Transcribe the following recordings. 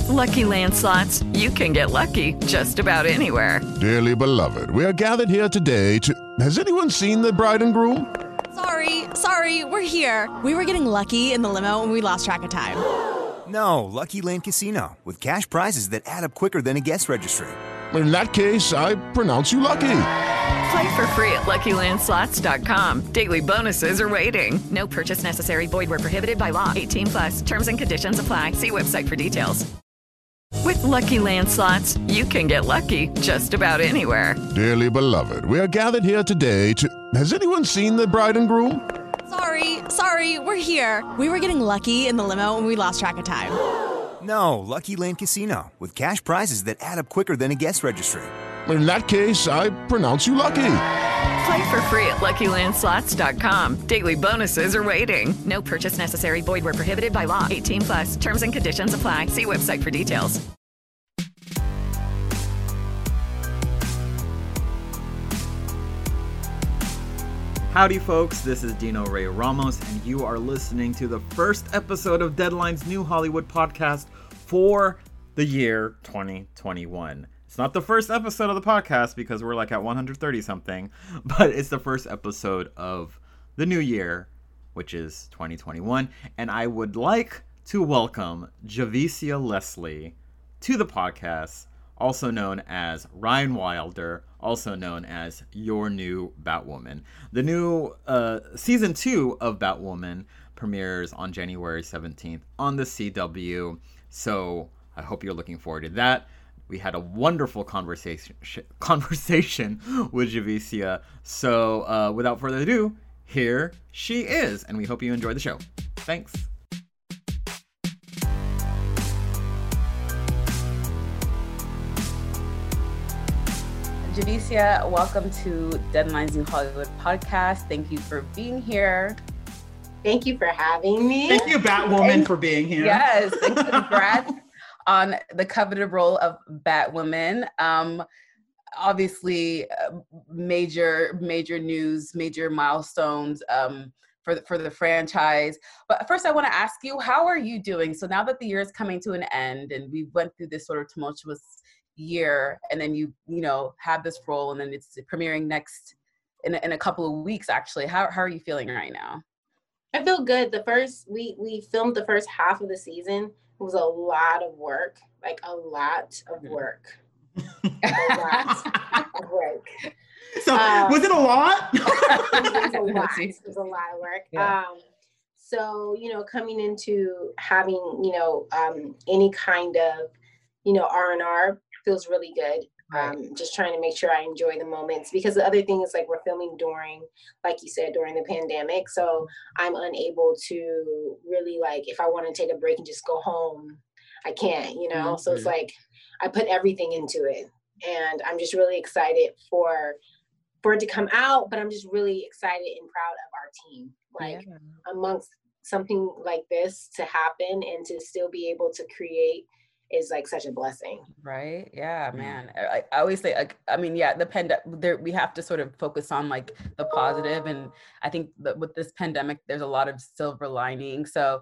With Lucky Land Slots, you can get lucky just about anywhere. Dearly beloved, we are gathered here today to... Has anyone seen the bride and groom? Sorry, we're here. We were getting lucky in the limo and we lost track of time. No, Lucky Land Casino, with cash prizes that add up quicker than a guest registry. In that case, I pronounce you lucky. Play for free at LuckyLandSlots.com. Daily bonuses are waiting. No purchase necessary. Void where prohibited by law. 18+. Terms and conditions apply. See website for details. With Lucky Land Slots, you can get lucky just about anywhere. Dearly beloved, we are gathered here today to... Has anyone seen the bride and groom? Sorry, we're here. We were getting lucky in the limo and we lost track of time. No, Lucky Land Casino, with cash prizes that add up quicker than a guest registry. In that case, I pronounce you lucky. Play for free at LuckyLandSlots.com. Daily bonuses are waiting. No purchase necessary. Void where prohibited by law. 18+. Terms and conditions apply. See website for details. Howdy folks, this is Dino Ray Ramos, and you are listening to the first episode of Deadline's new Hollywood podcast for the year 2021. It's not the first episode of the podcast because we're like at 130 something, but it's the first episode of the new year, which is 2021, and I would like to welcome Javicia Leslie to the podcast, also known as Ryan Wilder, also known as your new Batwoman. The new season 2 of Batwoman premieres on January 17th on the CW. So I hope you're looking forward to that. We had a wonderful conversation with Javicia. So without further ado, here she is. And we hope you enjoy the show. Thanks. Javicia, welcome to Deadline's New Hollywood podcast. Thank you for being here. Thank you for having me. Thank you, Batwoman, for being here. Yes, and congrats on the coveted role of Batwoman. Obviously, major news, major milestones for the franchise. But first, I want to ask you, how are you doing? So now that the year is coming to an end, and we went through this sort of tumultuous year, and then you have this role, and then it's premiering next in a couple of weeks. Actually, how are you feeling right now? I feel good. We filmed the first half of the season. It was a lot of work, like a lot of work. A lot of work. So was it a lot? It was a lot of work. Yeah. So coming into having any kind of R&R feels really good. Just trying to make sure I enjoy the moments, because the other thing is, like, we're filming during, like you said, during the pandemic. So I'm unable to really, like, if I want to take a break and just go home, I can't, Mm-hmm. So it's like, I put everything into it, and I'm just really excited for it to come out, but I'm just really excited and proud of our team, like amongst something like this to happen and to still be able to create is like such a blessing. Right. Yeah, man. I always say, we have to sort of focus on like the positive, and I think that with this pandemic, there's a lot of silver lining. So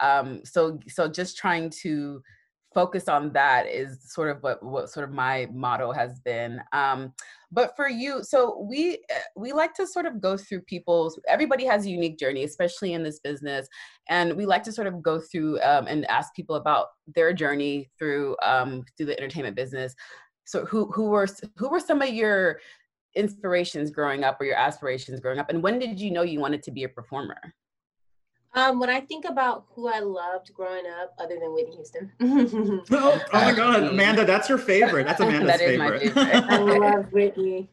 just trying to focus on that is sort of what sort of my motto has been. But for you, so we like to sort of go through everybody has a unique journey, especially in this business. And we like to sort of go through and ask people about their journey through the entertainment business. So who were some of your inspirations growing up, or your aspirations growing up? And when did you know you wanted to be a performer? When I think about who I loved growing up, other than Whitney Houston. Oh my God, Amanda, that's your favorite. That's Amanda's favorite. I love Whitney.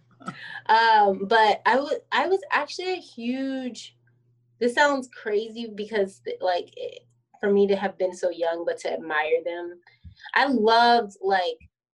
But I was actually a huge, this sounds crazy because like for me to have been so young, but to admire them. I loved like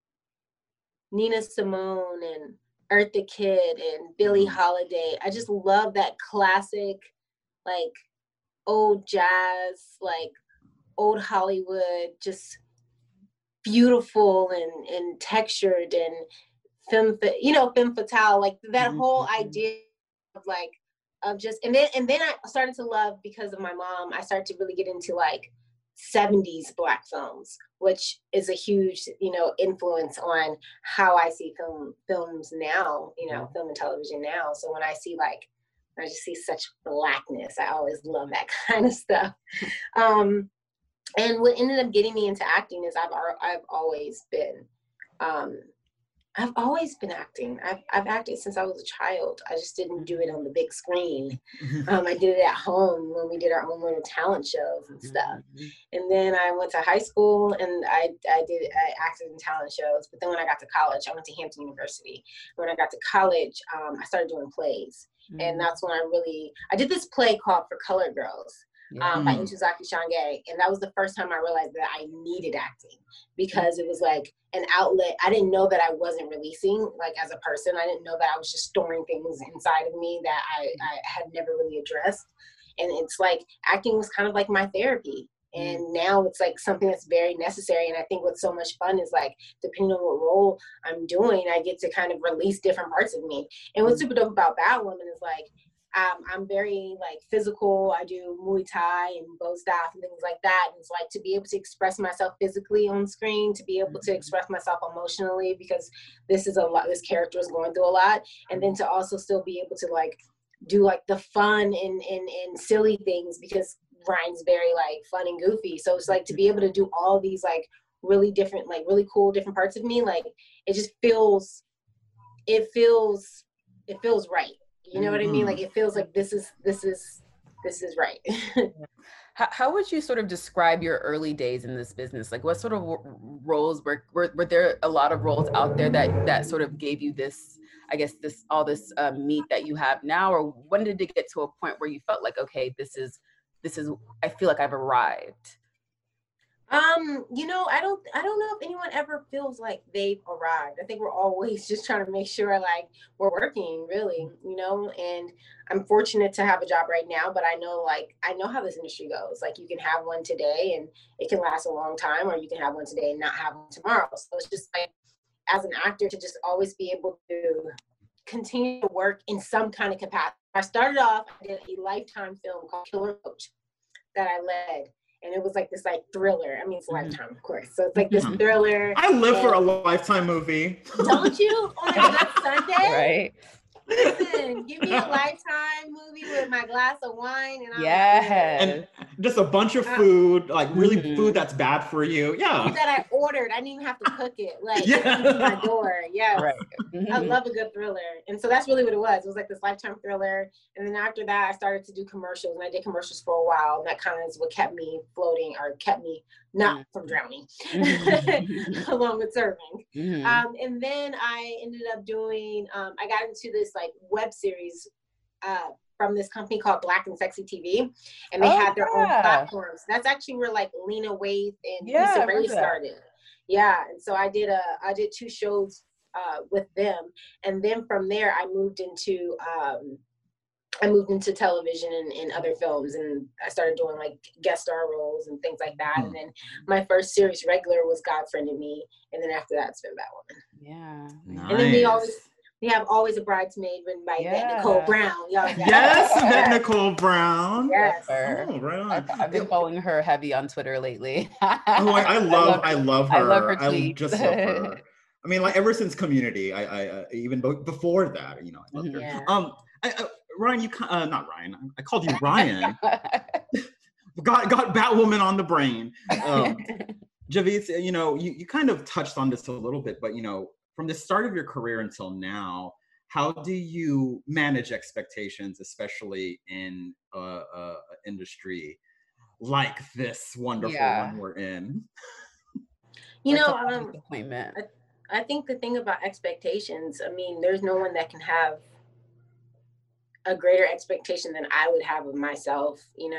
Nina Simone and Eartha Kitt and Billie Holiday. I just love that classic, like, old jazz, like old Hollywood, just beautiful and textured, and femme fatale, like that whole idea of like of just, and then I started to love, because of my mom, I started to really get into like 70s Black films, which is a huge, influence on how I see films now, film and television now. So when I just see such Blackness, I always love that kind of stuff. And what ended up getting me into acting is I've always been acting. I've acted since I was a child. I just didn't do it on the big screen. I did it at home when we did our own little talent shows and stuff. And then I went to high school and I acted in talent shows. But then when I got to college, I went to Hampton University. When I got to college, I started doing plays. And that's when I did this play called For Colored Girls. By Ntozake Shange. And that was the first time I realized that I needed acting, because it was like an outlet. I didn't know that I wasn't releasing, like, as a person. I didn't know that I was just storing things inside of me that I had never really addressed. And it's like acting was kind of like my therapy. And now it's like something that's very necessary. And I think what's so much fun is, like, depending on what role I'm doing, I get to kind of release different parts of me. And what's super dope about Bad Woman is, like, I'm very, like, physical. I do Muay Thai and bow staff and things like that. And it's like to be able to express myself physically on screen, to be able to express myself emotionally, because this character is going through a lot. And then to also still be able to, like, do, like, the fun and silly things, because Ryan's very, like, fun and goofy. So it's like to be able to do all these, like, really different, like, really cool different parts of me. Like, it just feels right. You know what I mean? Like, it feels like this is right. How would you sort of describe your early days in this business? Like, what sort of roles were there a lot of roles out there that sort of gave you this, I guess, all this meat that you have now? Or when did it get to a point where you felt like, okay, this is, I feel like I've arrived? I don't know if anyone ever feels like they've arrived. I think we're always just trying to make sure, like, we're working, really, and I'm fortunate to have a job right now, but I know how this industry goes. Like, you can have one today and it can last a long time, or you can have one today and not have one tomorrow. So it's just like, as an actor, to just always be able to continue to work in some kind of capacity. I started off, I did a Lifetime film called Killer Coach that I led. And it was like this, like, thriller. I mean, it's Lifetime, of course. So it's like this thriller. I live for a Lifetime movie. Don't you? Oh my God, that's Sunday? Right. Listen, give me a Lifetime movie with my glass of wine. And and just a bunch of food, like, really food that's bad for you. Yeah. That I ordered. I didn't even have to cook it. Like, it came to my door. Yeah. Right. I love a good thriller. And so that's really what it was. It was like this Lifetime thriller. And then after that, I started to do commercials. And I did commercials for a while. And that kind of is what kept me floating, or kept me not from drowning, along with serving. And then I ended up doing, I got into this, like, web series from this company called Black and Sexy TV, and they had their own platforms. That's actually where, like, Lena Waithe and Issa Rae started. Yeah, and so I did 2 shows with them, and then from there I moved into television and other films, and I started doing, like, guest star roles and things like that. And then my first series regular was God Friended Me, and then after that, it's been Bad Woman. Yeah. Nice. And then we have Always a Bridesmaid, written by Yvette Nicole Brown. Yes, Yvette Nicole Brown. Yes. Oh, right on. I've been following her heavy on Twitter lately. I love her. I love her tweets. I just love her. I mean, like, ever since Community, I even before that, I loved her. Yeah. Ryan, not Ryan. I called you Ryan. got Batwoman on the brain. Javis, you kind of touched on this a little bit, but from the start of your career until now, how do you manage expectations, especially in a industry like this wonderful one we're in? Disappointment. I think the thing about expectations, I mean, there's no one that can have a greater expectation than I would have of myself,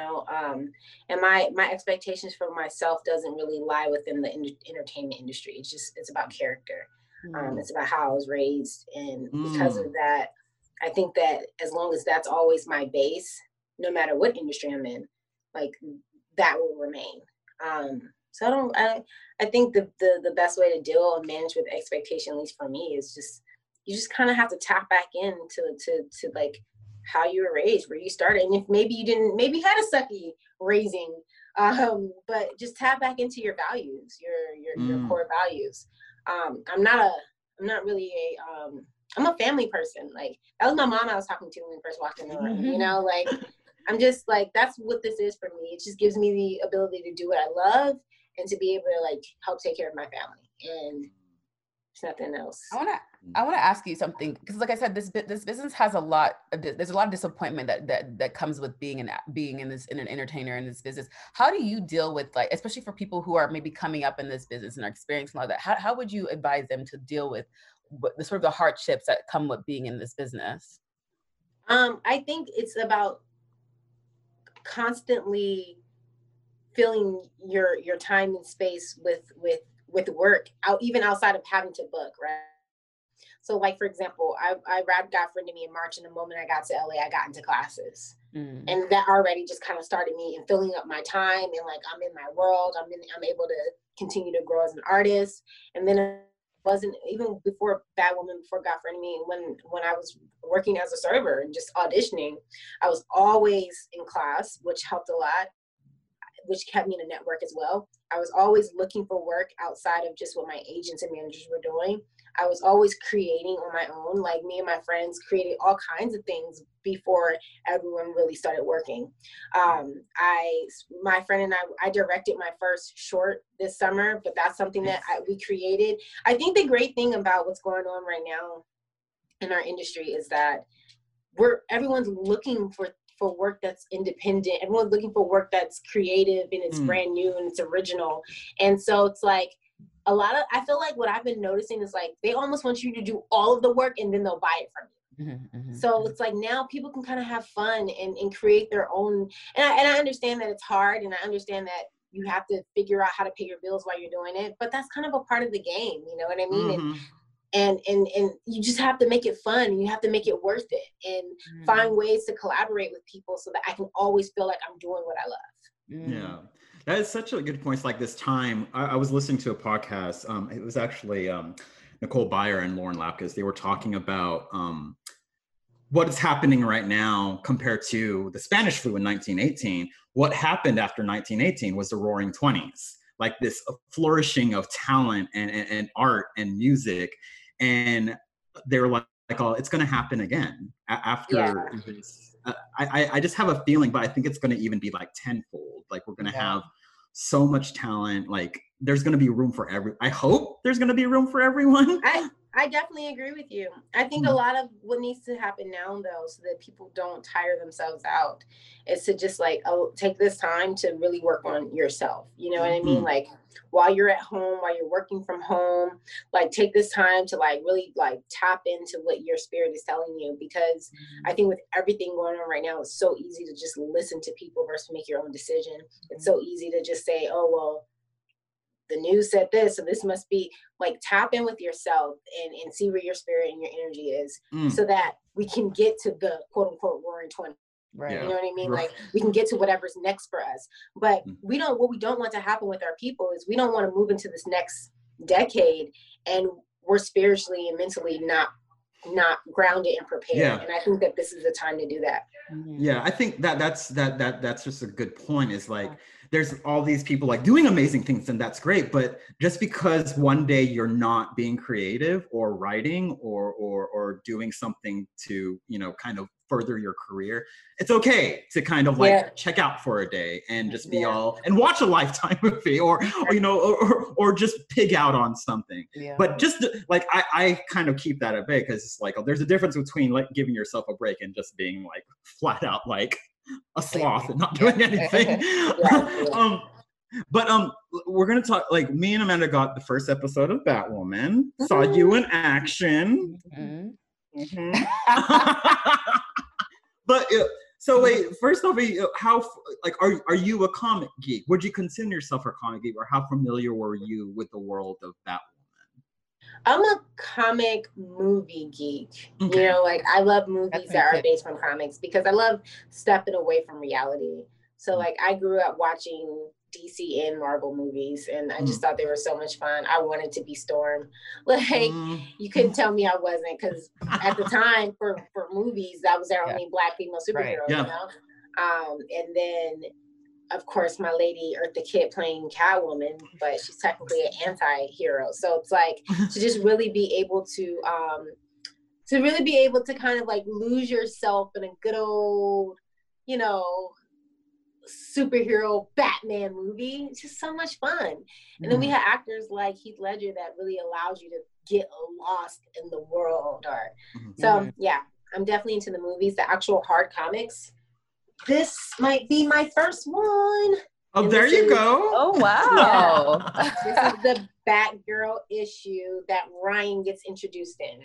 and my expectations for myself doesn't really lie within the entertainment industry. It's about character. It's about how I was raised. And because of that, I think that as long as that's always my base, no matter what industry I'm in, like, that will remain. So I think the best way to deal and manage with expectation, at least for me, is you just kind of have to tap back into like how you were raised, where you started. And if maybe you had a sucky raising, But just tap back into your values, your core values. I'm not really I'm a family person. Like, that was my mom I was talking to when we first walked in the room, you know, like, I'm just like, that's what this is for me. It just gives me the ability to do what I love and to be able to like help take care of my family. And there's nothing else. I want to ask you something, because like I said, this business has a lot. There's a lot of disappointment that comes with being an entertainer in this business. How do you deal with, like, especially for people who are maybe coming up in this business and are experiencing all that? How would you advise them to deal with the sort of the hardships that come with being in this business? I think it's about constantly filling your time and space with work out, even outside of having to book, right? So like, for example, I got Friend of Me in March, and the moment I got to LA, I got into classes. And that already just kind of started me and filling up my time, and like, I'm in my world, I'm able to continue to grow as an artist. And then it wasn't even before Bad Woman, before God Friend of Me, when I was working as a server and just auditioning, I was always in class, which helped a lot, which kept me in a network as well. I was always looking for work outside of just what my agents and managers were doing. I was always creating on my own. Like, me and my friends created all kinds of things before everyone really started working. My friend and I directed my first short this summer, but that's something that we created. I think the great thing about what's going on right now in our industry is that everyone's looking for work that's independent. Everyone's looking for work that's creative and it's brand new and it's original. And so it's like, I feel like what I've been noticing is like, they almost want you to do all of the work and then they'll buy it from you. So it's like, now people can kind of have fun and create their own. And I understand that it's hard, and I understand that you have to figure out how to pay your bills while you're doing it, but that's kind of a part of the game, you know what I mean? And you just have to make it fun, and you have to make it worth it, and find ways to collaborate with people so that I can always feel like I'm doing what I love. Yeah, that is such a good point. It's like this time, I was listening to a podcast. It was actually Nicole Byer and Lauren Lapkus. They were talking about what is happening right now compared to the Spanish flu in 1918. What happened after 1918 was the Roaring 20s, like this flourishing of talent and art and music. And they were like, oh, it's going to happen again after this. I just have a feeling, but I think it's going to even be like tenfold. Like, we're going to have so much talent. Like, there's going to be room for I hope there's going to be room for everyone. I definitely agree with you. I think a lot of what needs to happen now, though, so that people don't tire themselves out, is to just like, take this time to really work on yourself. You know what I mean? Like, while you're at home, while you're working from home, like, take this time to like really like tap into what your spirit is telling you. Because I think with everything going on right now, it's so easy to just listen to people versus make your own decision. It's so easy to just say, oh, well, the news said this, so this must be. Like, tap in with yourself and see where your spirit and your energy is, so that we can get to the quote unquote Roaring 20s. Right. You know what I mean? Right. Like, we can get to whatever's next for us. But what we don't want to happen with our people is we don't want to move into this next decade and we're spiritually and mentally not grounded and prepared. Yeah. And I think that this is the time to do that. Yeah, I think that's just a good point. Is like, there's all these people like doing amazing things, and that's great. But just because one day you're not being creative or writing or doing something to, you know, kind of further your career, it's okay to kind of like check out for a day and just be all and watch a Lifetime movie or you know, or just pig out on something. But just like, I kind of keep that at bay, because it's like, there's a difference between like giving yourself a break and just being like flat out like a sloth and not doing anything. But we're gonna talk, like, me and Amanda got the first episode of Batwoman, saw you in action. But so wait, first off, how like are you a comic geek? Would you consider yourself a comic geek, or how familiar were you with the world of Batwoman? I'm a comic movie geek. Okay. You know, like, I love movies that are based from comics because I love stepping away from reality. So like, I grew up watching DC and Marvel movies, and I just thought they were so much fun. I wanted to be Storm. Like, you couldn't tell me I wasn't, because at the time for movies, that was their only Black female superhero, you know? And then of course, my lady Eartha Kitt playing Catwoman, but she's technically an anti-hero. So it's like to just really be able to kind of like lose yourself in a good old, you know, superhero Batman movie. It's just so much fun. And then we had actors like Heath Ledger that really allows you to get lost in the world. So yeah, I'm definitely into the movies, the actual hard comics. This might be my first one. Oh, there you go. Oh, wow. Yeah. This is the Batgirl issue that Ryan gets introduced in.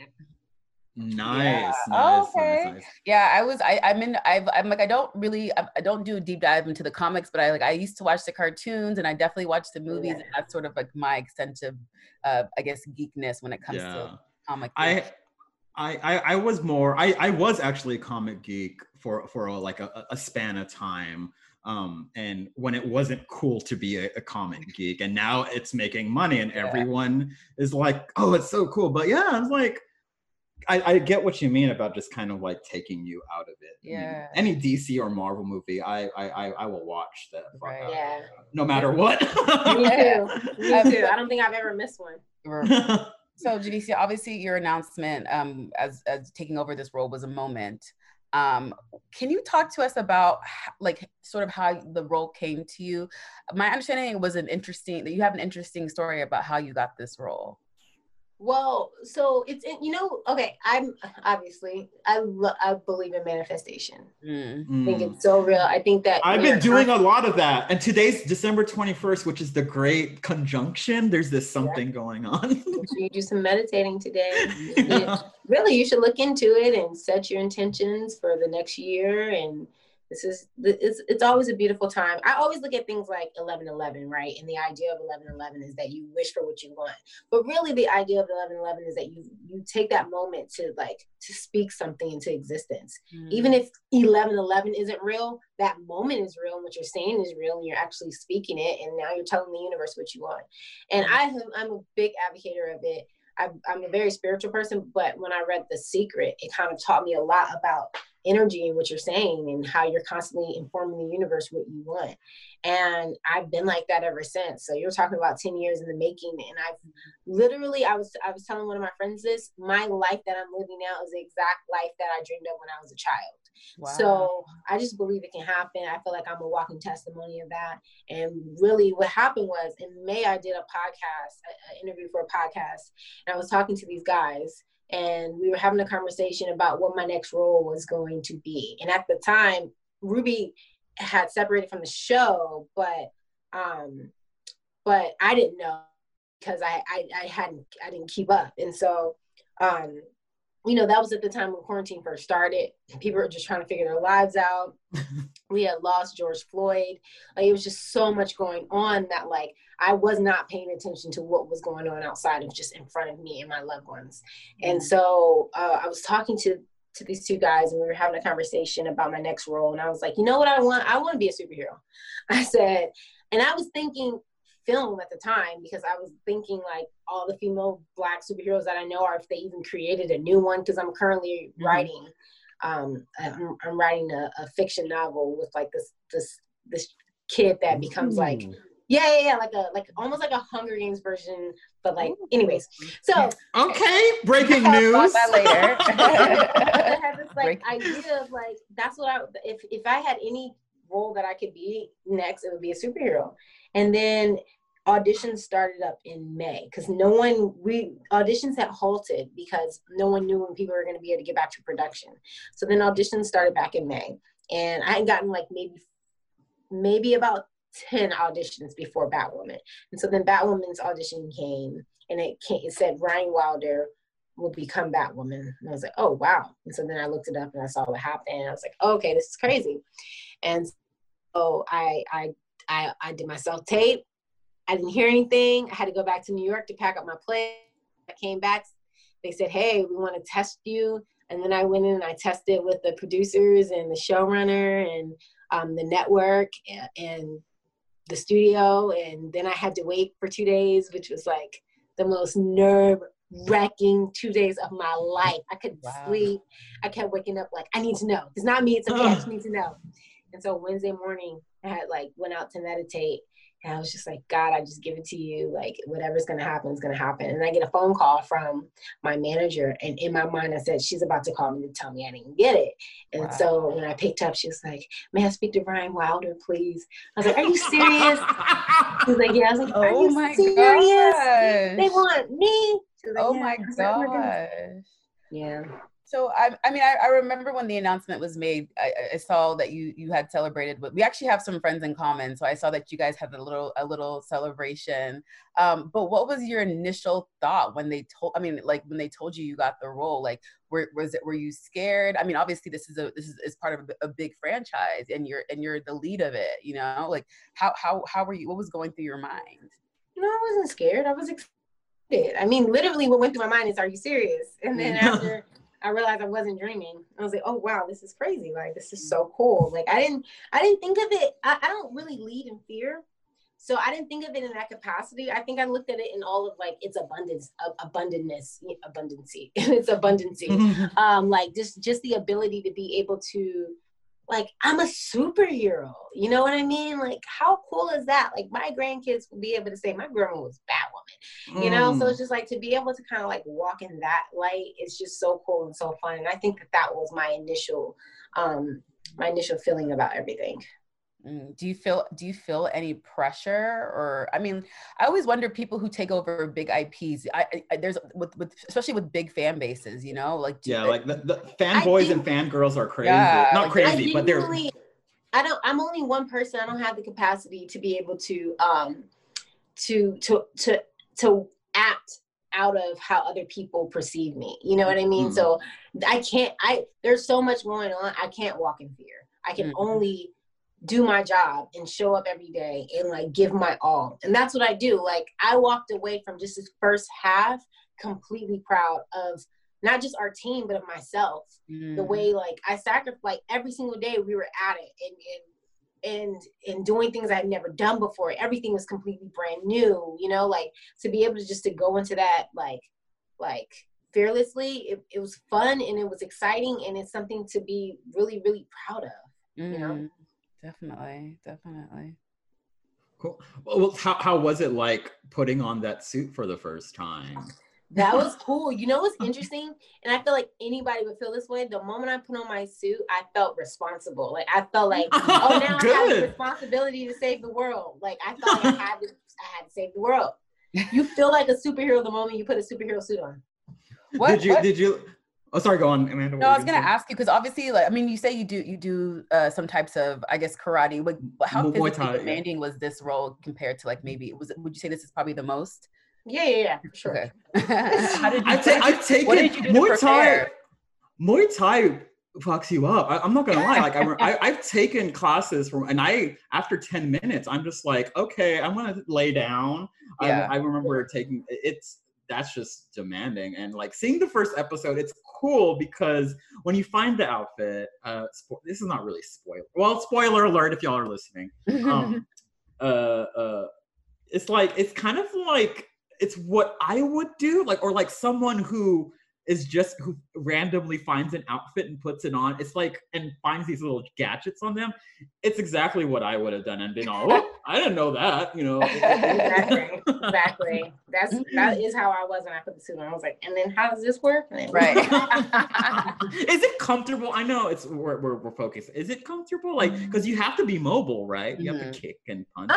Nice. Okay. Nice. Yeah, I'm like, I don't do a deep dive into the comics, but I used to watch the cartoons, and I definitely watch the movies, and that's sort of like my extensive, I guess, geekness when it comes to comic books. I was actually a comic geek for a span of time. And when it wasn't cool to be a comic geek, and now it's making money and everyone is like, oh, it's so cool. But yeah, I was like, I get what you mean about just kind of like taking you out of it. Yeah. I mean, any DC or Marvel movie, I will watch that. Right. Yeah. No matter what. Me too. Me too. I don't think I've ever missed one. So, Javicia, obviously your announcement as taking over this role was a moment. Can you talk to us about like sort of how the role came to you? My understanding was that you have an interesting story about how you got this role. Well, so it's, okay, I'm obviously, I believe in manifestation. I think it's so real. I think that I've been doing a lot of that. And today's December 21st, which is the great conjunction. There's this something going on. You do some meditating today. Really, you should look into it and set your intentions for the next year. And it's always a beautiful time. I always look at things like 11/11, right? And the idea of 11/11 is that you wish for what you want. But really the idea of 11/11 is that you take that moment to speak something into existence. Even if 11/11 isn't real, that moment is real, and what you're saying is real, and you're actually speaking it, and now you're telling the universe what you want. And I'm a big advocate of it. I'm a very spiritual person, but when I read The Secret, it kind of taught me a lot about energy and what you're saying and how you're constantly informing the universe what you want. And I've been like that ever since. So you're talking about 10 years in the making. And I've literally, I was telling one of my friends this, my life that I'm living now is the exact life that I dreamed of when I was a child. Wow. So I just believe it can happen. I feel like I'm a walking testimony of that. And really what happened was in May, I did a podcast, an interview for a podcast. And I was talking to these guys, and we were having a conversation about what my next role was going to be. And at the time, Ruby had separated from the show, but I didn't know because I didn't keep up. And so, that was at the time when quarantine first started. People were just trying to figure their lives out. We had lost George Floyd. Like, it was just so much going on that I was not paying attention to what was going on outside of just in front of me and my loved ones. And so I was talking to these two guys, and we were having a conversation about my next role. And I was like, you know what I want? I want to be a superhero. I said, and I was thinking film at the time, because I was thinking like all the female Black superheroes that I know, or if they even created a new one, because I'm currently writing, I'm writing a fiction novel with like this kid that becomes like, like almost like a Hunger Games version, but like, anyways. So okay, breaking news. About that later. I had this idea of that's what if I had any role that I could be next, it would be a superhero. And then auditions started up in May because auditions had halted because no one knew when people were going to be able to get back to production. So then auditions started back in May, and I had gotten maybe about 10 auditions before Batwoman. And so then Batwoman's audition came, and it said Ryan Wilder will become Batwoman. And I was like, oh, wow. And so then I looked it up and I saw what happened. And I was like, oh, okay, this is crazy. And so I did my self-tape. I didn't hear anything. I had to go back to New York to pack up my play. I came back. They said, hey, we want to test you. And then I went in and I tested with the producers and the showrunner and the network and the studio. And then I had to wait for 2 days, which was like the most nerve-wracking 2 days of my life. I couldn't sleep. I kept waking up like, I need to know. It's not me. It's okay. I just need to know. And so Wednesday morning, I had like went out to meditate, and I was just like, God, I just give it to you. Like, whatever's going to happen is going to happen. And I get a phone call from my manager. And in my mind, I said, she's about to call me to tell me I didn't get it. And so when I picked up, she was like, may I speak to Ryan Wilder, please? I was like, are you serious? She was like, yeah. I was like, are you serious? Gosh. They want me? She was like, Oh yeah. my I was like, gosh. yeah. So I remember when the announcement was made, I saw that you had celebrated, but we actually have some friends in common. So I saw that you guys had a little celebration. But what was your initial thought when they told you got the role? Like, were you scared? I mean, obviously this is part of a big franchise, and you're the lead of it. You know, like how were you? What was going through your mind? No, I wasn't scared. I was excited. I mean, literally, what went through my mind is, "Are you serious?" And then after I realized I wasn't dreaming, I was like, "Oh wow, this is crazy! Like, this is so cool!" Like, I didn't think of it. I don't really lead in fear, so I didn't think of it in that capacity. I think I looked at it in all of like its abundancy, its abundancy. Like just the ability to be able to. Like, I'm a superhero, you know what I mean? Like, how cool is that? Like, my grandkids will be able to say, my grandma was Batwoman, you know? So it's just like, to be able to kind of like walk in that light, it's just so cool and so fun. And I think that was my initial feeling about everything. Do you feel any pressure? Or, I mean, I always wonder, people who take over big IPs, there's with especially with big fan bases, you know, like like the fanboys and fangirls are crazy. Yeah, not crazy, but they're. I'm only one person. I don't have the capacity to be able to to act out of how other people perceive me. You know what I mean? So there's so much going on. I can't walk in fear. I can only do my job and show up every day and like give my all. And that's what I do. Like, I walked away from just this first half completely proud of not just our team, but of myself. The way like I sacrificed, like every single day we were at it and doing things I had never done before. Everything was completely brand new, you know, like to be able to just to go into that like fearlessly, it was fun and it was exciting, and it's something to be really, really proud of, you know? Definitely. Cool. Well, how was it like putting on that suit for the first time? That was cool. You know what's interesting? And I feel like anybody would feel this way. The moment I put on my suit, I felt responsible. Like, I felt like, oh, now I have the responsibility to save the world. Like, I felt like I had to save the world. You feel like a superhero the moment you put a superhero suit on. Did you? Oh, sorry, go on, Amanda. No, I was going to ask you, because obviously, like, I mean, you say you do some types of, I guess, karate. Like, how physically demanding was this role compared to, like, maybe, would you say this is probably the most? Yeah, for sure. Okay. How did you, I've taken what did you do to prepare? Muay Thai fucks you up. I'm not going to lie. Like, I've taken classes and after 10 minutes, I'm just like, okay, I'm going to lay down. Yeah. I remember taking, that's just demanding. And like seeing the first episode, it's cool because when you find the outfit, this is not really spoiler. Well, spoiler alert if y'all are listening. It's like, it's kind of like, it's what I would do, like, or like someone who randomly finds an outfit and puts it on. It's like, and finds these little gadgets on them. It's exactly what I would have done and been all, oh, I didn't know that, you know. Exactly. That is how I was when I put the suit on. I was like, and then how does this work? Right. Is it comfortable? I know it's we're focused. Is it comfortable? Like, because you have to be mobile, right? You have to kick and punch.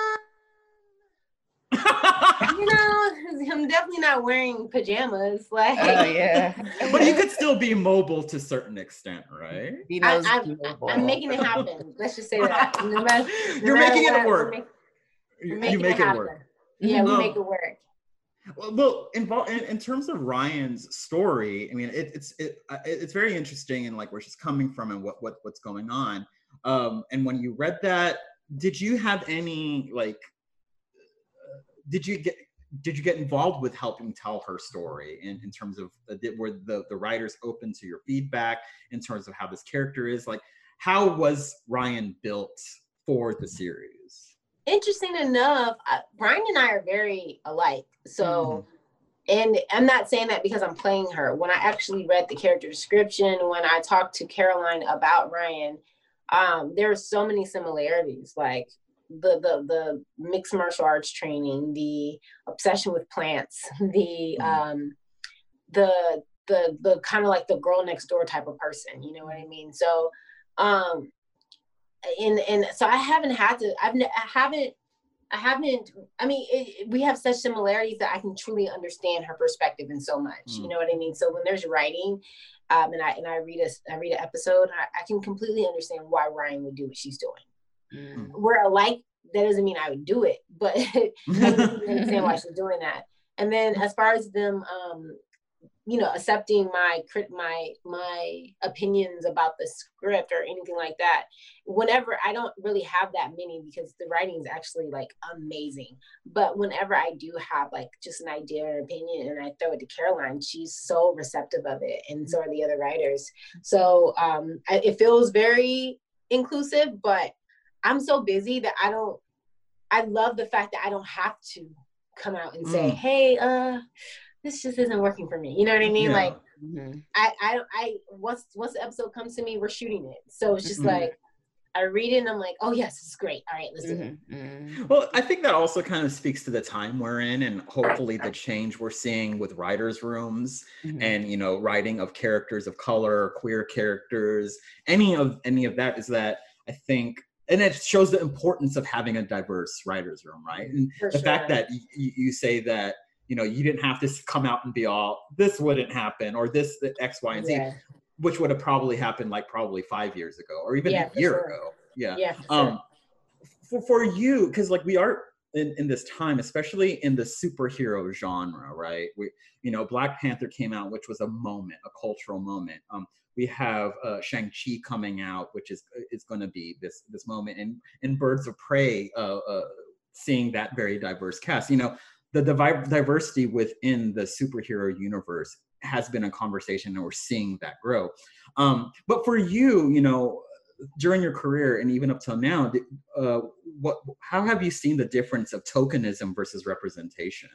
You know, I'm definitely not wearing pajamas. Like, oh yeah, but you could still be mobile to a certain extent, right? I'm making it happen. Let's just say that. You're making it work. You make it work. Yeah, we make it work. Well, in terms of Ryan's story, I mean, it's very interesting, and like where she's coming from and what's going on. And when you read that, did you have any like? Did you get involved with helping tell her story in terms of were the writers open to your feedback in terms of how this character is? Like, how was Ryan built for the series? Interesting enough, Ryan and I are very alike. So, and I'm not saying that because I'm playing her. When I actually read the character description, when I talked to Caroline about Ryan, there are so many similarities, like the mixed martial arts training, the obsession with plants, the kind of like the girl next door type of person, you know what I mean? So and so I haven't I mean, we have such similarities that I can truly understand her perspective in so much, you know what I mean? So when there's writing, and I read an episode, I can completely understand why Ryan would do what she's doing. We're alike. That doesn't mean I would do it, but I understand why she's doing that. And then as far as them, accepting my opinions about the script or anything like that, whenever, I don't really have that many because the writing is actually like amazing. But whenever I do have like just an idea or opinion and I throw it to Caroline, she's so receptive of it, and so are the other writers. So it feels very inclusive, but I'm so busy that I love the fact that I don't have to come out and say, hey, this just isn't working for me. You know what I mean? Like, I once the episode comes to me, we're shooting it. So it's just like, I read it and I'm like, oh yes, this is great. All right, let's do it. Well, I think that also kind of speaks to the time we're in, and hopefully the change we're seeing with writers' rooms and, writing of characters of color, queer characters, any of that is that I think, and it shows the importance of having a diverse writers' room, right? And fact that you say that, you didn't have to come out and be all, this wouldn't happen, or this, the X, Y, and Z, which would have probably happened like probably 5 years ago, or even a year ago. For you, because like we are in this time, especially in the superhero genre, right? Black Panther came out, which was a moment, a cultural moment. We have Shang-Chi coming out, which is going to be this moment, and Birds of Prey, seeing that very diverse cast. The diversity within the superhero universe has been a conversation, and we're seeing that grow. But for you, during your career and even up till now, how have you seen the difference of tokenism versus representation?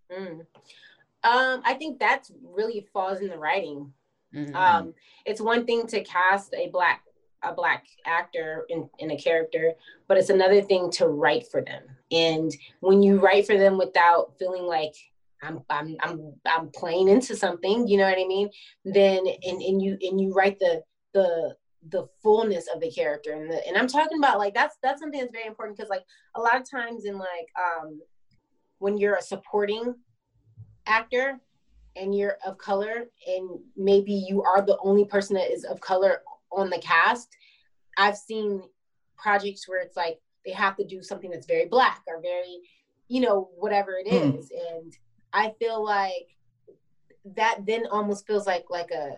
I think that really falls in the writing. It's one thing to cast a black actor in a character, but it's another thing to write for them. And when you write for them without feeling like I'm playing into something, you know what I mean? Then and you write the fullness of the character, and I'm talking about like that's something that's very important, because like a lot of times in like when you're a supporting actor and you're of color, and maybe you are the only person that is of color on the cast, I've seen projects where it's like they have to do something that's very black or very, whatever it is. And I feel like that then almost feels like a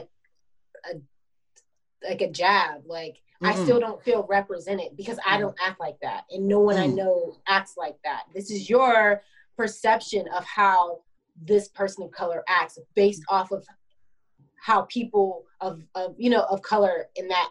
jab. Like I still don't feel represented because I don't act like that, and no one I know acts like that. This is your perception of how this person of color acts based off of how people of color in that,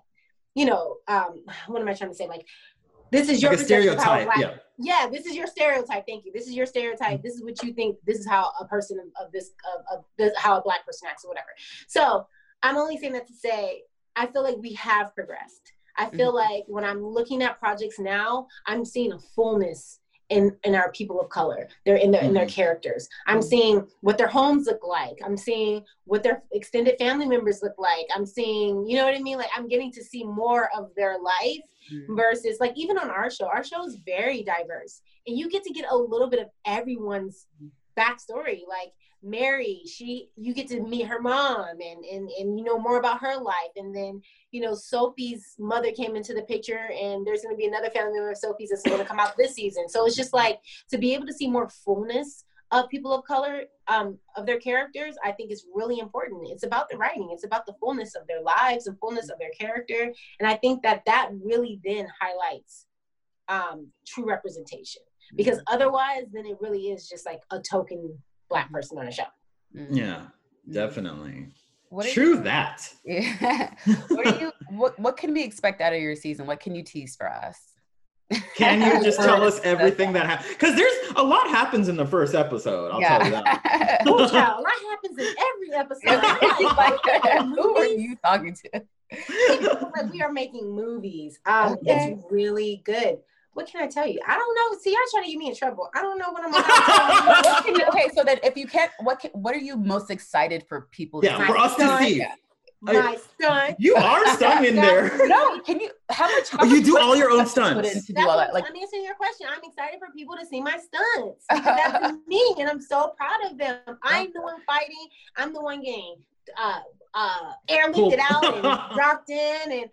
what am I trying to say? Like, this is your like a stereotype. Yeah, this is your stereotype. Thank you. This is your stereotype. This is what you think. This is how a person of this how a black person acts or whatever. So I'm only saying that to say, I feel like we have progressed. I feel like when I'm looking at projects now, I'm seeing a fullness in our people of color. They're in their characters. I'm seeing what their homes look like. I'm seeing what their extended family members look like. I'm seeing, you know what I mean? Like I'm getting to see more of their life versus like even on our show is very diverse, and you get to get a little bit of everyone's backstory. Like Mary, you get to meet her mom and you know more about her life. And then, Sophie's mother came into the picture, and there's going to be another family member of Sophie's that's going to come out this season. So it's just like to be able to see more fullness of people of color, of their characters, I think is really important. It's about the writing. It's about the fullness of their lives and fullness of their character. And I think that really then highlights true representation, because otherwise then it really is just like a token black person on a show. Yeah, definitely. That. Yeah. What can we expect out of your season? What can you tease for us? Can you just tell us everything that happened? Because there's a lot happens in the first episode. I'll tell you that. Oh, child, a lot happens in every episode. Who are you talking to? Like we are making movies. It's really good. What can I tell you? I don't know. See, y'all trying to get me in trouble. I don't know what I'm Okay, so then if you can't, what are you most excited for people to for us to see? My stunt. You are stunned in there. No, can you? How much you do all your own stunts. Do all that? Like, I'm answering your question. I'm excited for people to see my stunts. Because that's me, and I'm so proud of them. I'm the one fighting. I'm the one getting airlifted out and dropped in, and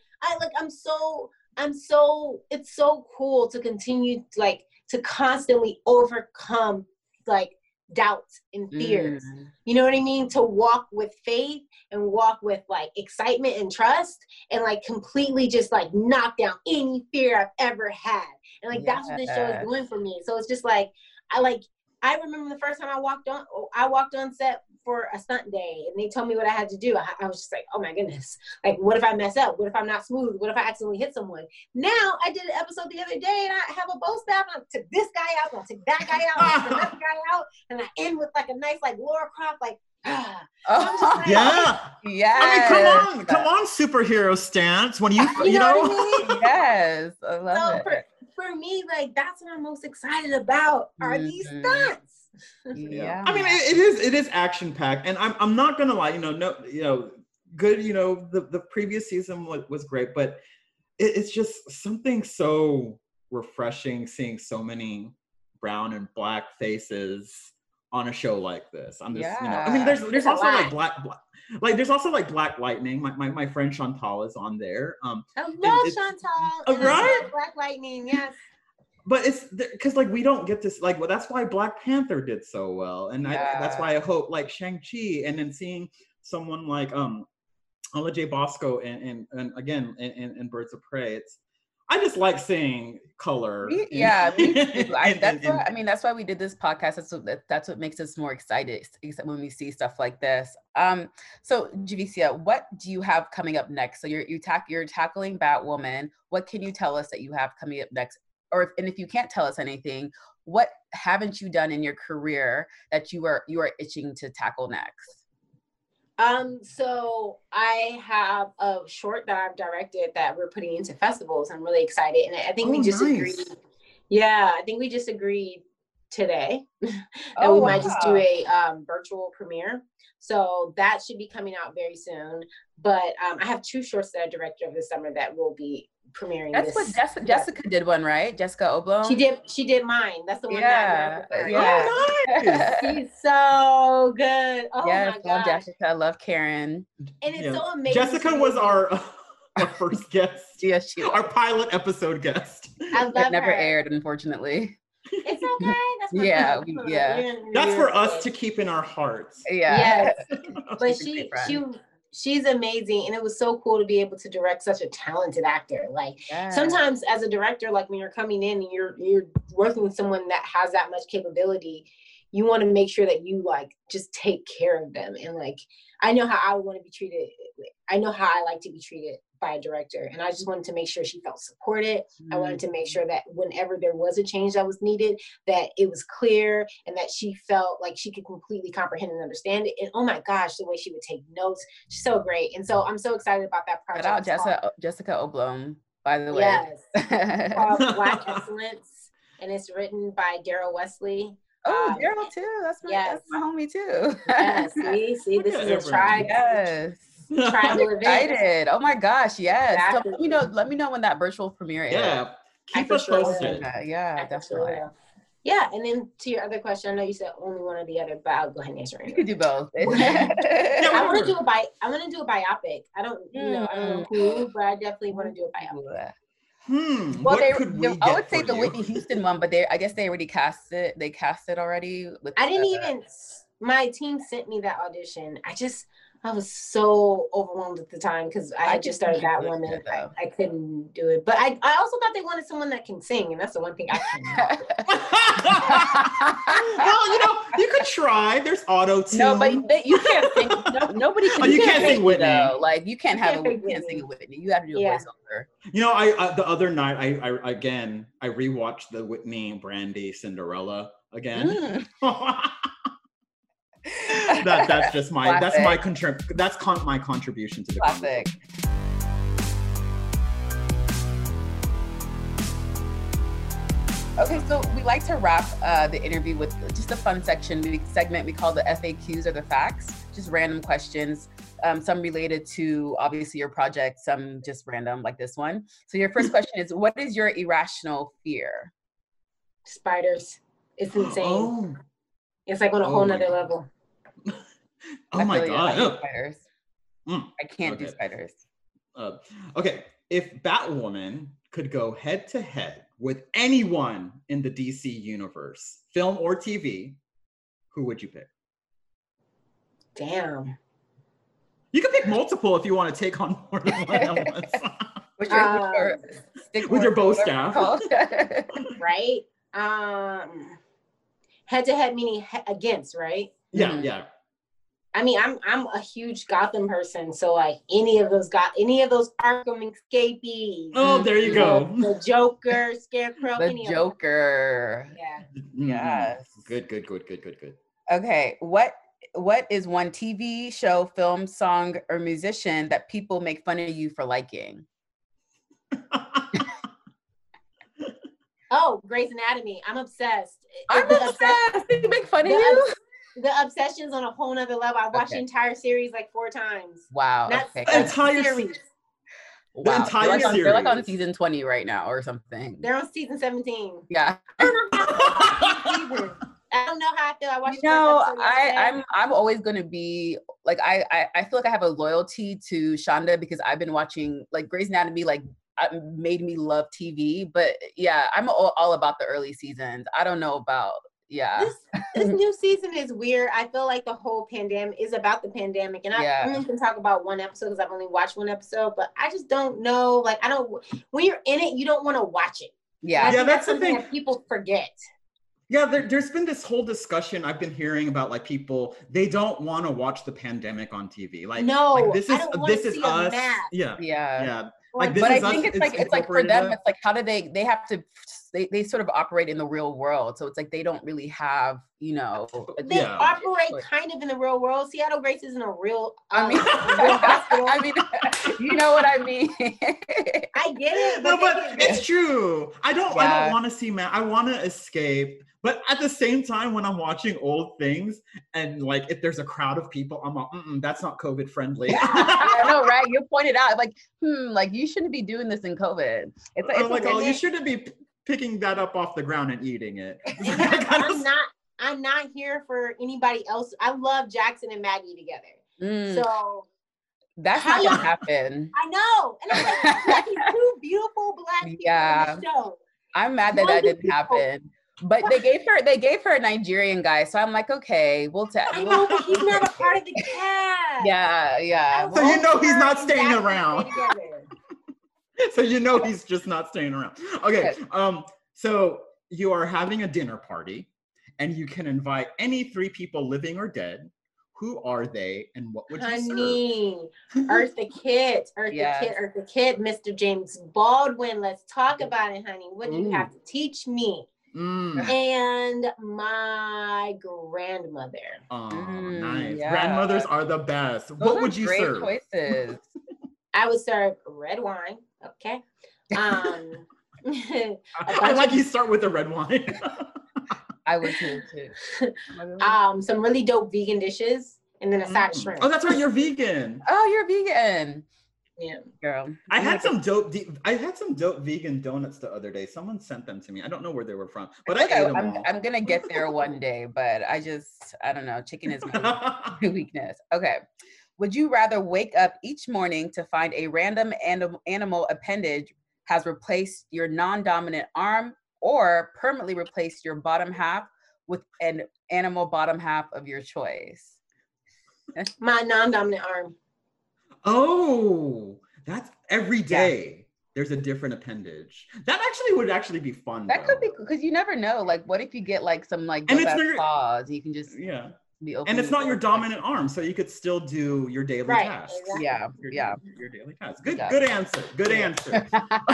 it's so cool to continue to constantly overcome doubts and fears. You know what I mean? To walk with faith and walk with excitement and trust and completely just knock down any fear I've ever had. And that's what this show is doing for me. So it's just I remember the first time I walked on set for a stunt day and they told me what I had to do. I was just like, oh my goodness. What if I mess up? What if I'm not smooth? What if I accidentally hit someone? Now I did an episode the other day and I have a bow staff and I took this guy out, and I took that guy out, and I took that guy out, and I end with a nice Laura Croft yeah. I mean, come on, superhero stance. When you know what I mean? Yes, I love it. For me, that's what I'm most excited about are these stunts. Yeah. I mean, it is action packed, and I'm not gonna lie. Good. The previous season was great, but it's just something so refreshing seeing so many brown and black faces on a show like this. I'm just, I mean, there's also there's also Black Lightning. My friend Chantal is on there. I love Chantal. Right? Black Lightning, yes. But it's because we don't get this that's why Black Panther did so well, and that's why I hope Shang-Chi, and then seeing someone like Ola J. Bosco and again in Birds of Prey. I just like seeing color. Me too. That's why we did this podcast. That's what makes us more excited when we see stuff like this. So Javicia, what do you have coming up next? So you're tackling Batwoman. What can you tell us that you have coming up next? And if you can't tell us anything, what haven't you done in your career that you are itching to tackle next? So I have a short that I've directed that we're putting into festivals. I'm really excited. And I think we just agreed. Yeah, I think we just agreed today that we might just do a virtual premiere. So that should be coming out very soon. But I have 2 shorts that I directed over the summer that will be premiering. That's what Jessica did one, right? Jessica Oblong. She did mine. That's the one. Yeah. Oh, nice. She's so good. Oh yes, my gosh. Love Jessica. I love Karen. And it's so amazing. Jessica was our first guest. Yes, she was. Our pilot episode guest. I love it never her. aired, unfortunately. It's okay. That's That's for us to keep in our hearts. Yeah. Yes. But she's amazing, and it was so cool to be able to direct such a talented actor. Sometimes as a director, when you're coming in and you're working with someone that has that much capability, you want to make sure that you just take care of them. And I know how I want to be treated. I know how I like to be treated by a director, and I just wanted to make sure she felt supported. I wanted to make sure that whenever there was a change that was needed, that it was clear and that she felt like she could completely comprehend and understand it. And oh my gosh, the way she would take notes, she's so great. And so I'm so excited about that project. Shout out Jessica Oblong, by the way. Yes, it's called Black Excellence, and it's written by Daryl Wesley. Oh, Daryl too. That's my homie too. Yes, see, this is a tribe. Yes. Tribal excited. Oh my gosh, yes. Exactly. So let me know when that virtual premiere is. Yeah. Keep us posted. Yeah, definitely. Yeah, and then to your other question, I know you said only one or the other, but I'll go ahead and answer it. You could do both. I want to do a biopic. I don't know who, but I definitely want to do a biopic. Well, I would say the Whitney Houston one, but I guess they already cast it. They cast it already. My team sent me that audition. I was so overwhelmed at the time because I had just started that one and I couldn't do it. But I also thought they wanted someone that can sing, and that's the one thing I can't. Well, you could try. There's auto-tune. No, but you can't sing. Nobody can. You can't sing Whitney. Though. You can't sing a Whitney. You have to do a voiceover. I the other night I rewatched the Whitney Brandy Cinderella again. That's just my Classic. my contribution to the classic. conversation. Okay, so we like to wrap the interview with just a fun segment we call the FAQs or the facts, just random questions, some related to obviously your project, some just random like this one. So your first question is, what is your irrational fear? Spiders. It's insane. Oh. It's like on a whole nother level. Oh my God. I hate spiders. I can't do spiders. Okay, if Batwoman could go head to head with anyone in the DC universe, film or TV, who would you pick? Damn. You can pick multiple if you want to take on more than one at once. With your bow staff. Right? Head to head meaning against, right? Yeah, yeah. I mean, I'm a huge Gotham person, so like any of those Arkham escapees. Oh, there you go. The Joker, Scarecrow, the Joker. Yeah. Yes. Good. Okay, what is one TV show, film, song, or musician that people make fun of you for liking? Oh, Grey's Anatomy. I'm obsessed. I'm obsessed. They make fun of you? The obsession's on a whole nother level. I watched the entire series like 4 times. Wow. The entire series. Wow. The entire series. They're like on season 20 right now or something. They're on season 17. Yeah. I don't know how I feel. I watched. I'm always gonna be like I feel like I have a loyalty to Shonda because I've been watching like Grey's Anatomy made me love TV. But yeah, I'm all about the early seasons. I don't know about This new season is weird. I feel like the whole pandemic is about the pandemic, and I only can talk about one episode because I've only watched one episode. But I just don't know. Like when you're in it, you don't want to watch it. Yeah, that's something that people forget. Yeah, there's been this whole discussion I've been hearing about like people, they don't want to watch the pandemic on TV. Like, no, like, this is us. Yeah. Like, but I think it's like for them, it's like how do they have to they sort of operate in the real world. So it's like they don't really have, they operate kind of in the real world. Seattle Grace isn't a real real hospital. I mean, you know what I mean. I get it. No, but it's true. I don't want to see I want to escape. But at the same time, when I'm watching old things and like if there's a crowd of people, I'm like, that's not COVID friendly. I know, right? You pointed out like, like you shouldn't be doing this in COVID. It's you shouldn't be picking that up off the ground and eating it. I'm not here for anybody else. I love Jackson and Maggie together. So that's not gonna happen. I know. And I'm like two beautiful black people on the show. I'm mad that didn't happen. But they gave her a Nigerian guy, so I'm like, okay, we'll tell. I know, but he's not a part of the cast. Yeah. So you know he's not staying around. So you know he's just not staying around. Okay. So you are having a dinner party, and you can invite any 3 people, living or dead. Who are they, and what would you serve? Eartha Kitt, Mr. James Baldwin. Let's talk about it, honey. What do you have to teach me? And my grandmother. Oh, nice. Yeah. Grandmothers are the best. What would you serve? Choices. I would serve red wine. Okay. I like you start with the red wine. I would too. Some really dope vegan dishes, and then a side of shrimp. Oh, that's right. You're vegan. Oh, you're vegan. Yeah, girl. I had some dope vegan donuts the other day. Someone sent them to me. I don't know where they were from, but I ate them all. I'm gonna get there one day, but I don't know. Chicken is my weakness. Okay. Would you rather wake up each morning to find a random animal appendage has replaced your non-dominant arm, or permanently replaced your bottom half with an animal bottom half of your choice? My non-dominant arm. Oh, that's every day. Yeah. There's a different appendage. That would actually be fun. That could be, because you never know. Like, what if you get like some like claws? You can just be open. And it's not your dominant arm, so you could still do your daily tasks. Exactly. Your daily tasks. Good answer. Good answer.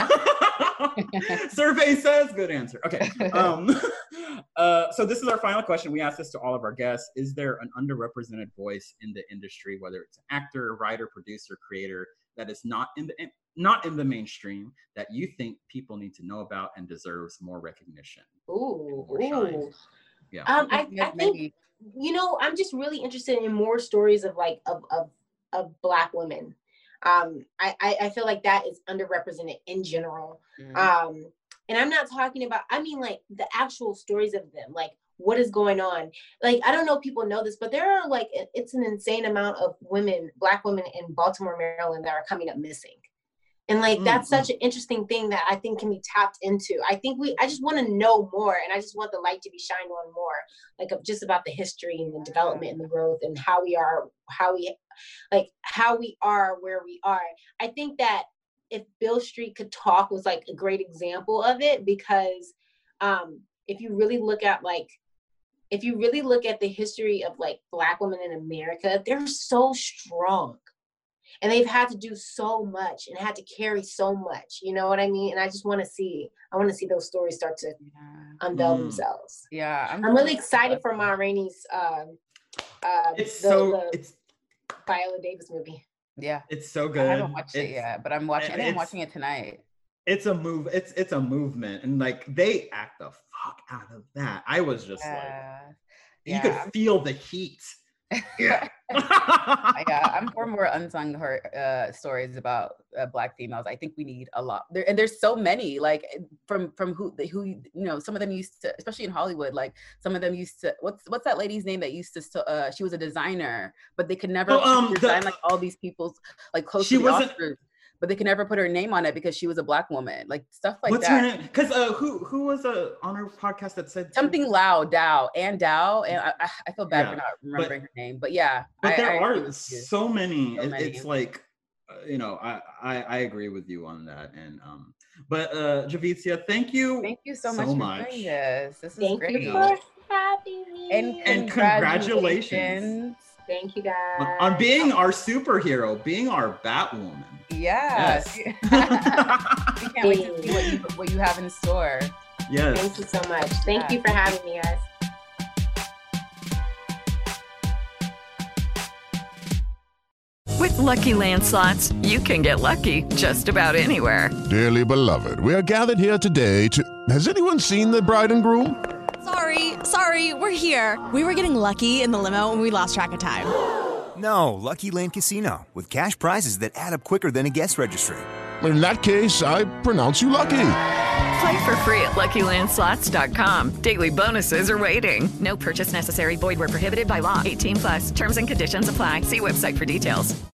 Survey says good answer. Okay. So this is our final question. We ask this to all of our guests. Is there an underrepresented voice in the industry, whether it's an actor, writer, producer, creator, that is not in the mainstream that you think people need to know about and deserves more recognition? Ooh, More shine. ooh. Yeah. I think, I'm just really interested in more stories of like of Black women. I feel like that is underrepresented in general. And I'm not talking about, I mean, like the actual stories of them, like what is going on. Like, I don't know if people know this, but there are like, it's an insane amount of women, Black women in Baltimore, Maryland that are coming up missing. And like, that's such an interesting thing that I think can be tapped into. I just want to know more, and I just want the light to be shined on more, like just about the history and the development and the growth and how we are where we are. I think that if Beale Street Could Talk was like a great example of it, because if you really look at the history of like Black women in America, they're so strong. And they've had to do so much and had to carry so much, you know what I mean? And I just want to see those stories start to unveil themselves. Yeah. I'm really excited for Ma Rainey's Viola Davis movie. Yeah. It's so good. I haven't watched it yet, but I'm watching it tonight. It's a movement, and like they act the fuck out of that. I was just you could feel the heat. Yeah. Yeah, I'm for more unsung stories about Black females. I think we need a lot there, and there's so many, like from who some of them used to, especially in Hollywood, like some of them used to, what's that lady's name that used to she was a designer, but they could never design like all these people's like close to the Oscars, but they could never put her name on it because she was a Black woman, like stuff like what's that. Her name? Because who was on our podcast that said something Dow, and I feel bad for not remembering her name, but yeah. But there are so many. It's like, I agree with you on that, and but Javicia, thank you so much for doing this. This is great. Thank you for having me. And congratulations. Thank you guys on being our superhero, being our Batwoman. Yes. We can't wait to see what you have in store. Yes. Thank you so much. Thank you for having me, guys. With Lucky Land Slots, you can get lucky just about anywhere. Dearly beloved, we are gathered here today to... Has anyone seen the bride and groom? Sorry, we're here. We were getting lucky in the limo and we lost track of time. No, Lucky Land Casino, with cash prizes that add up quicker than a guest registry. In that case, I pronounce you lucky. Play for free at LuckyLandSlots.com. Daily bonuses are waiting. No purchase necessary. Void where prohibited by law. 18+. Terms and conditions apply. See website for details.